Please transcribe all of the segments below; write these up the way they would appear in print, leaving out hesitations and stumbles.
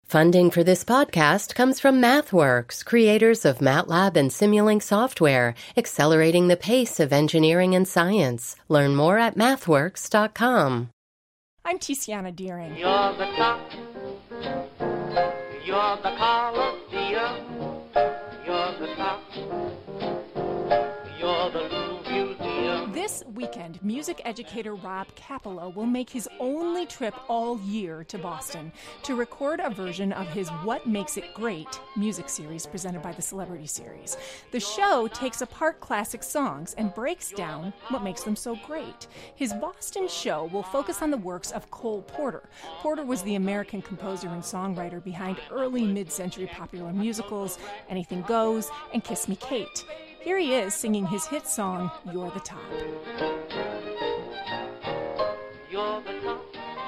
Funding for this podcast comes from MathWorks, creators of MATLAB and Simulink software, accelerating the pace of engineering and science. Learn more at mathworks.com. I'm Tiziana Deering. You're the top. You're the Colosseum. You're the top. You're the Louvre Museum. This weekend, music educator Rob Kappelow will make his only trip all year to Boston to record a version of his What Makes It Great music series presented by the Celebrity Series. The show takes apart classic songs and breaks down what makes them so great. His Boston show will focus on the works of Cole Porter. Porter was the American composer and songwriter behind early mid-century popular musicals Anything Goes and Kiss Me Kate. Here he is singing his hit song, You're the Top. You're the top.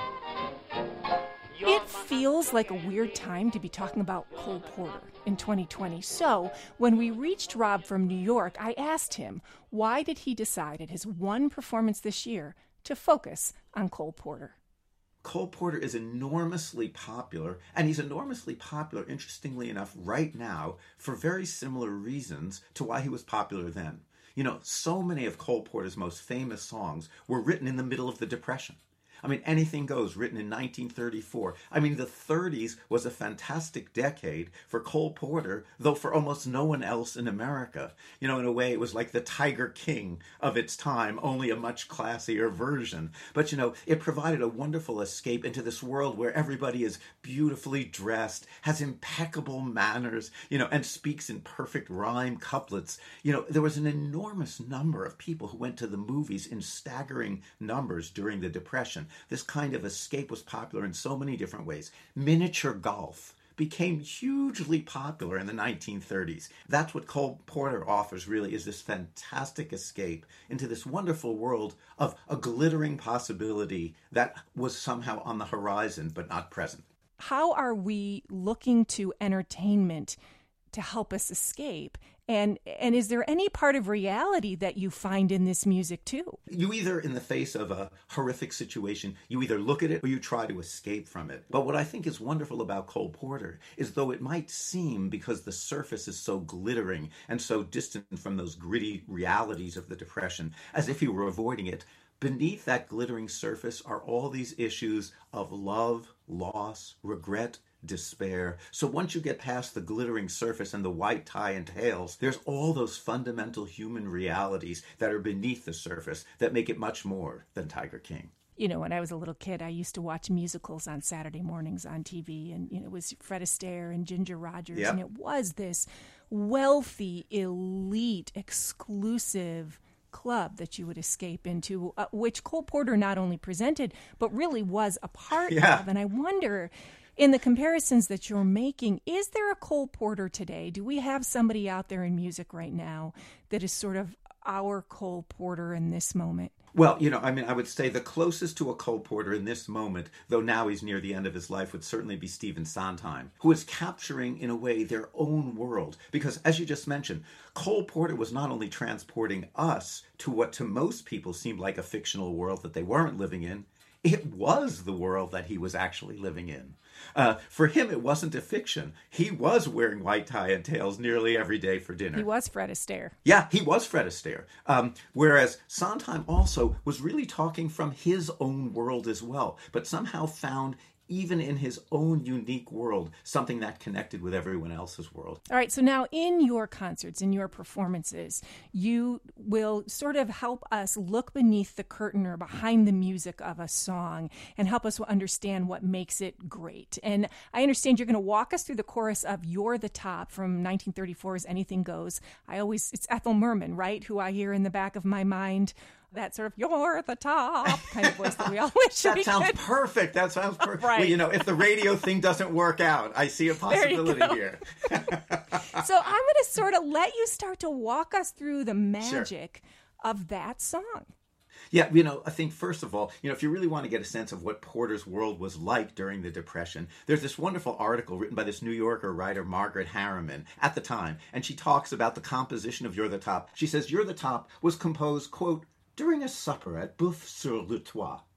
It feels like a weird time to be talking about Cole Porter in 2020. So when we reached Rob from New York, I asked him, why did he decide at his one performance this year to focus on Cole Porter? Cole Porter is enormously popular, and he's enormously popular, interestingly enough, right now for very similar reasons to why he was popular then. You know, so many of Cole Porter's most famous songs were written in the middle of the Depression. I mean, Anything Goes, written in 1934. I mean, the 30s was a fantastic decade for Cole Porter, though for almost no one else in America. You know, in a way, it was like the Tiger King of its time, only a much classier version. But, you know, it provided a wonderful escape into this world where everybody is beautifully dressed, has impeccable manners, you know, and speaks in perfect rhyme couplets. You know, there was an enormous number of people who went to the movies in staggering numbers during the Depression. This kind of escape was popular in so many different ways. Miniature golf became hugely popular in the 1930s. That's what Cole Porter offers, really, is this fantastic escape into this wonderful world of a glittering possibility that was somehow on the horizon but not present. How are we looking to entertainment to help us escape? And is there any part of reality that you find in this music, too? You either, in the face of a horrific situation, you either look at it or you try to escape from it. But what I think is wonderful about Cole Porter is, though it might seem, because the surface is so glittering and so distant from those gritty realities of the Depression, as if he were avoiding it, beneath that glittering surface are all these issues of love, loss, regret, despair. So once you get past the glittering surface and the white tie and tails, there's all those fundamental human realities that are beneath the surface that make it much more than Tiger King. You know, when I was a little kid, I used to watch musicals on Saturday mornings on TV, and you know, it was Fred Astaire and Ginger Rogers, Yep. and it was this wealthy, elite, exclusive club that you would escape into, which Cole Porter not only presented, but really was a part of. And I wonder, in the comparisons that you're making, is there a Cole Porter today? Do we have somebody out there in music right now that is sort of our Cole Porter in this moment? Well, you know, I mean, I would say the closest to a Cole Porter in this moment, though now he's near the end of his life, would certainly be Stephen Sondheim, who is capturing, in a way, their own world. Because, as you just mentioned, Cole Porter was not only transporting us to what to most people seemed like a fictional world that they weren't living in, it was the world that he was actually living in. For him, it wasn't a fiction. He was wearing white tie and tails nearly every day for dinner. He was Fred Astaire. Yeah, he was Fred Astaire. Whereas Sondheim also was really talking from his own world as well, but somehow found, even in his own unique world, something that connected with everyone else's world. All right, so now in your concerts, in your performances, you will sort of help us look beneath the curtain or behind the music of a song and help us understand what makes it great. And I understand you're going to walk us through the chorus of You're the Top from 1934's Anything Goes. It's Ethel Merman, right, who I hear in the back of my mind. That sort of "you're the top" kind of voice that we all wish we That sounds could. perfect. That sounds perfect. Right. Well, you know, if the radio thing doesn't work out, I see a possibility here. So I'm going to sort of let you start to walk us through the magic of that song. Yeah, you know, I think first of all, you know, if you really want to get a sense of what Porter's world was like during the Depression, there's this wonderful article written by this New Yorker writer, Margaret Harriman, at the time, and she talks about the composition of You're the Top. She says, You're the Top was composed, quote, during a supper at Boeuf-sur-le-Toit.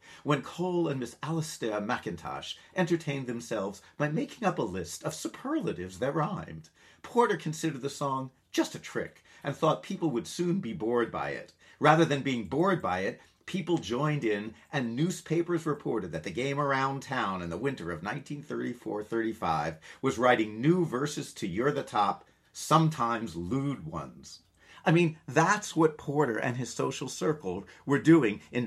when Cole and Miss Alistair McIntosh entertained themselves by making up a list of superlatives that rhymed. Porter considered the song just a trick and thought people would soon be bored by it. Rather than being bored by it, people joined in, and newspapers reported that the game around town in the winter of 1934-35 was writing new verses to You're the Top, sometimes lewd ones. I mean, that's what Porter and his social circle were doing in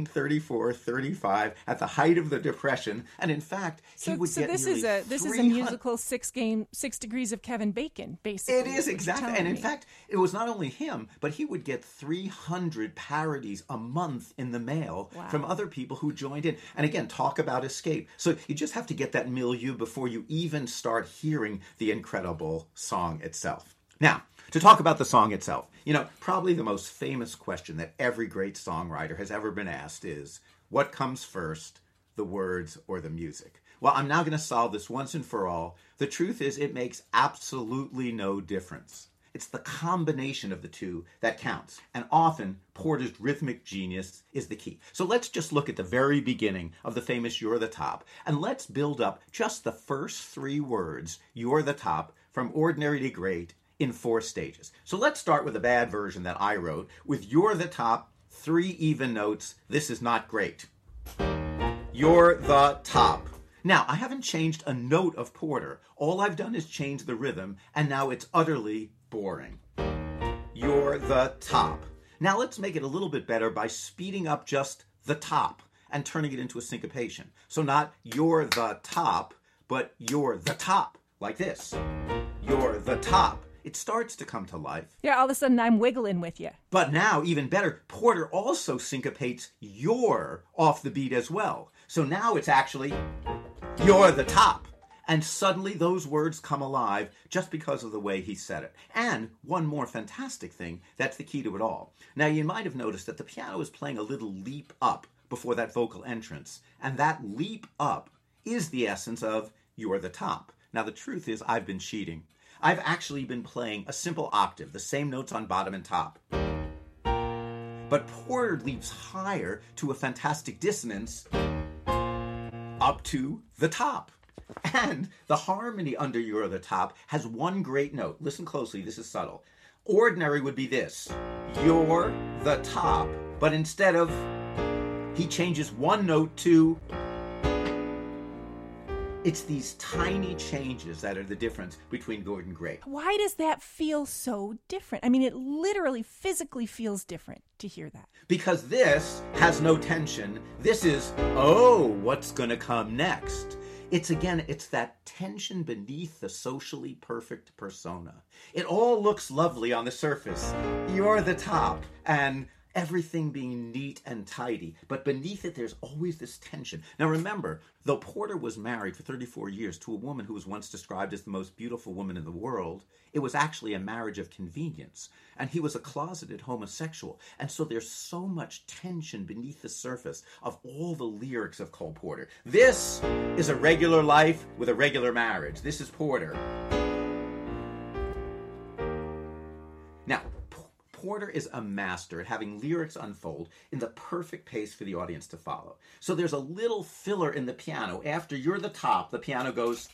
1934-35 at the height of the Depression, and in fact, he would get this nearly is a musical 6 Degrees of Kevin Bacon, basically. It is, exactly. And in fact, it was not only him, but he would get 300 parodies a month in the mail from other people who joined in. And again, talk about escape. So you just have to get that milieu before you even start hearing the incredible song itself. Now, to talk about the song itself, probably the most famous question that every great songwriter has ever been asked is, what comes first, the words or the music? Well, I'm now going to solve this once and for all. The truth is, it makes absolutely no difference. It's the combination of the two that counts. And often, Porter's rhythmic genius is the key. So let's just look at the very beginning of the famous You're the Top, and let's build up just the first 3 words, You're the Top, from ordinary to great, in 4 stages. So let's start with a bad version that I wrote with You're the Top, 3 even notes. This is not great. You're the top. Now, I haven't changed a note of Porter. All I've done is change the rhythm, and now it's utterly boring. You're the top. Now let's make it a little bit better by speeding up just the top and turning it into a syncopation. So not You're the top, but You're the top, like this. You're the top. It starts to come to life. Yeah, all of a sudden I'm wiggling with you. But now, even better, Porter also syncopates your off the beat as well. So now it's actually, You're the top. And suddenly those words come alive just because of the way he said it. And one more fantastic thing, that's the key to it all. Now, you might have noticed that the piano is playing a little leap up before that vocal entrance. And that leap up is the essence of You're the Top. Now, the truth is, I've been cheating. I've actually been playing a simple octave, the same notes on bottom and top. But Porter leaps higher to a fantastic dissonance up to the top. And the harmony under You're the Top has one great note. Listen closely, this is subtle. Ordinary would be this, You're the top. But instead of, he changes one note to, it's these tiny changes that are the difference between good and great. Why does that feel so different? I mean, it literally, physically feels different to hear that. Because this has no tension. This is, oh, what's going to come next? It's that tension beneath the socially perfect persona. It all looks lovely on the surface. You're the top, and everything being neat and tidy, but beneath it there's always this tension. Now remember, though Porter was married for 34 years to a woman who was once described as the most beautiful woman in the world, it was actually a marriage of convenience, and he was a closeted homosexual, and so there's so much tension beneath the surface of all the lyrics of Cole Porter. This is a regular life with a regular marriage. This is Porter. Now, Porter is a master at having lyrics unfold in the perfect pace for the audience to follow. So there's a little filler in the piano. After You're the Top, the piano goes,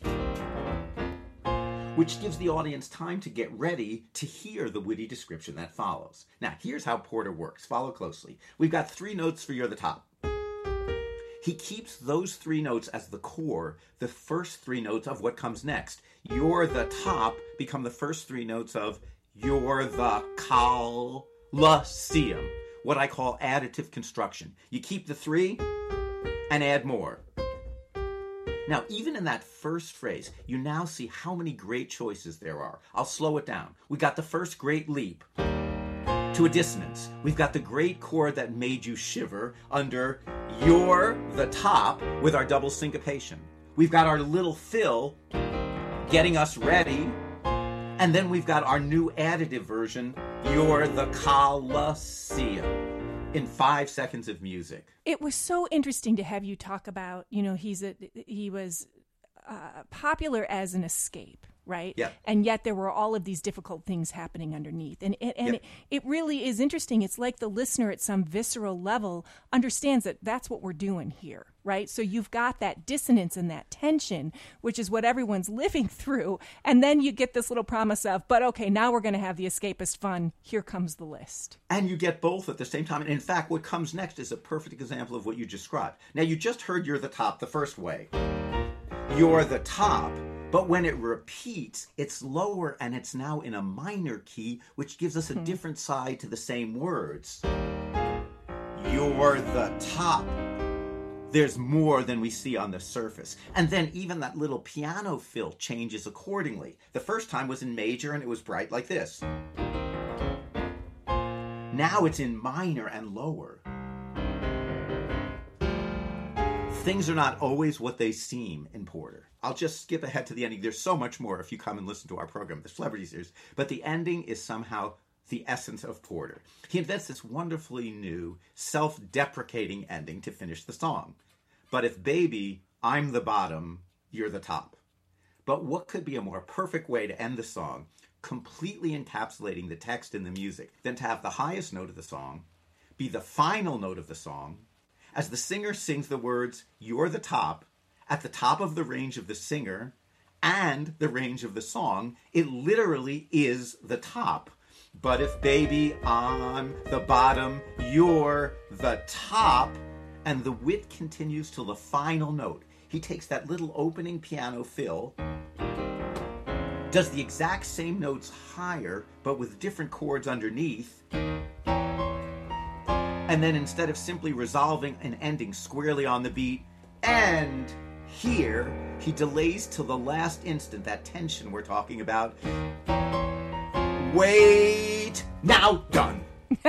which gives the audience time to get ready to hear the witty description that follows. Now, here's how Porter works. Follow closely. We've got 3 notes for You're the Top. He keeps those 3 notes as the core, the first 3 notes of what comes next. You're the Top become the first 3 notes of You're the Coliseum, what I call additive construction. You keep the 3 and add more. Now, even in that first phrase, you now see how many great choices there are. I'll slow it down. We got the first great leap to a dissonance. We've got the great chord that made you shiver under You're the Top with our double syncopation. We've got our little fill getting us ready. And then we've got our new additive version, You're the Coliseum, in 5 seconds of music. It was so interesting to have you talk about, he was popular as an escape, right? Yeah. And yet there were all of these difficult things happening underneath. And it really is interesting. It's like the listener at some visceral level understands that that's what we're doing here, right? So you've got that dissonance and that tension, which is what everyone's living through. And then you get this little promise of, but okay, now we're going to have the escapist fun. Here comes the list. And you get both at the same time. And in fact, what comes next is a perfect example of what you described. Now, you just heard You're the Top the first way. You're the top. But when it repeats, it's lower and it's now in a minor key, which gives us a different side to the same words. You're the top. There's more than we see on the surface. And then even that little piano fill changes accordingly. The first time was in major and it was bright like this. Now it's in minor and lower. Things are not always what they seem in Porter. I'll just skip ahead to the ending. There's so much more if you come and listen to our program, the Celebrity Series. But the ending is somehow the essence of Porter. He invents this wonderfully new, self-deprecating ending to finish the song. But if baby, I'm the bottom, you're the top. But what could be a more perfect way to end the song, completely encapsulating the text and the music, than to have the highest note of the song be the final note of the song, as the singer sings the words, you're the top, at the top of the range of the singer and the range of the song, it literally is the top. But if baby, I'm the bottom, you're the top, and the wit continues till the final note. He takes that little opening piano fill, does the exact same notes higher, but with different chords underneath, and then instead of simply resolving and ending squarely on the beat, and here, he delays till the last instant, that tension we're talking about. Wait, now done.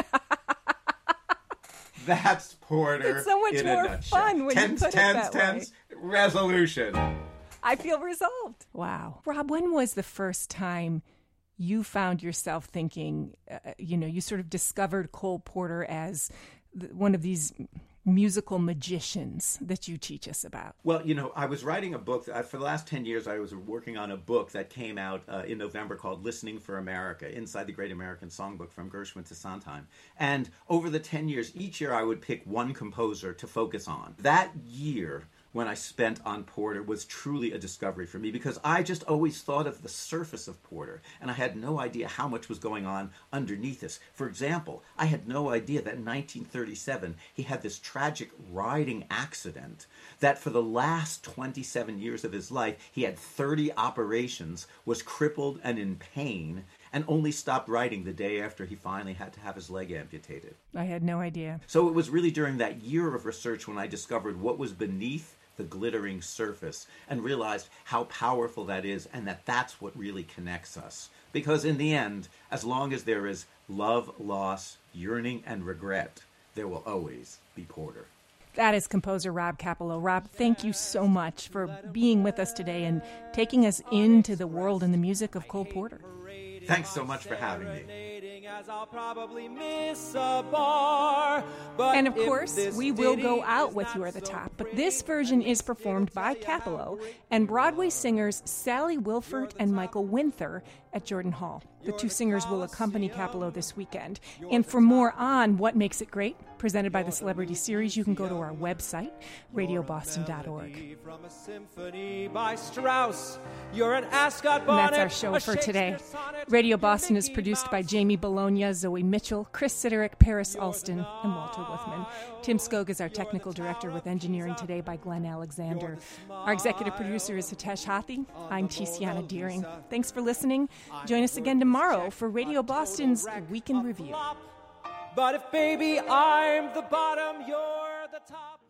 That's Porter. It's so much in more a nutshell. fun when you put it that way. Resolution. I feel resolved. Wow. Rob, when was the first time you found yourself thinking, you sort of discovered Cole Porter as one of these musical magicians that you teach us about? Well, I was writing a book. For the last 10 years, I was working on a book that came out in November called Listening for America, Inside the Great American Songbook from Gershwin to Sondheim. And over the 10 years, each year I would pick one composer to focus on. That year, when I spent on Porter, was truly a discovery for me, because I just always thought of the surface of Porter, and I had no idea how much was going on underneath this. For example, I had no idea that in 1937 he had this tragic riding accident, that for the last 27 years of his life he had 30 operations, was crippled and in pain, and only stopped writing the day after he finally had to have his leg amputated. I had no idea. So it was really during that year of research when I discovered what was beneath the glittering surface and realized how powerful that is, and that that's what really connects us. Because in the end, as long as there is love, loss, yearning, and regret, there will always be Porter. That is composer Rob Kappelow. Rob, thank you so much for being with us today and taking us into the world and the music of Cole Porter. Thanks so much for having me. And of course, we will go out with You're the Top, but this version is performed by Kappelow and Broadway singers Sally Wilford and Michael Winther at Jordan Hall. The two singers will accompany Kappelow this weekend. And for more on What Makes It Great, presented by the Celebrity Series, you can go to our website, radioboston.org. And that's our show for today. Radio Boston is produced by Jamie Bologna, Zoe Mitchell, Chris Siderick, Paris Alston, and Walter Wolfman. Tim Skog is our technical director, with engineering today by Glenn Alexander. Our executive producer is Hitesh Hathi. I'm Tiziana Deering. Thanks for listening. Join us again tomorrow for Radio Boston's Week in Review. But if baby, I'm the bottom, you're the top.